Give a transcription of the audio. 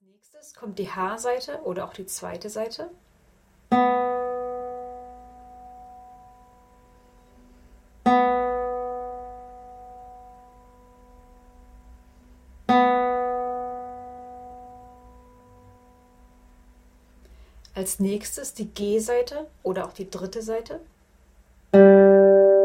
nächstes kommt die H-Saite oder auch die zweite Seite. Als nächstes die G-Saite oder auch die dritte Seite.